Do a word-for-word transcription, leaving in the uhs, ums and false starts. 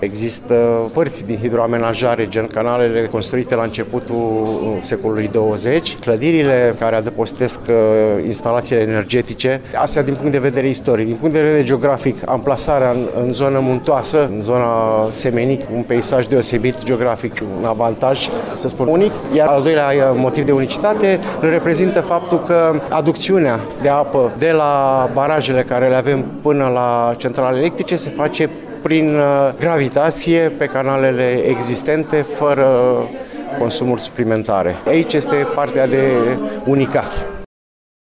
Există părți din hidroamenajare, gen canalele construite la începutul secolului douăzeci, clădirile care adăpostesc instalațiile energetice, astea din punct de vedere istoric. Din punct de vedere geografic, amplasarea în, în zonă muntoasă, în zona Semenic, un peisaj deosebit geografic, un avantaj, să spun, unic. Iar al doilea motiv de unicitate îl reprezintă faptul că aducțiunea de apă de la barajele care le avem până la centrale electrice se face prin gravitație pe canalele existente, fără consumuri suplimentare. Aici este partea de unicat.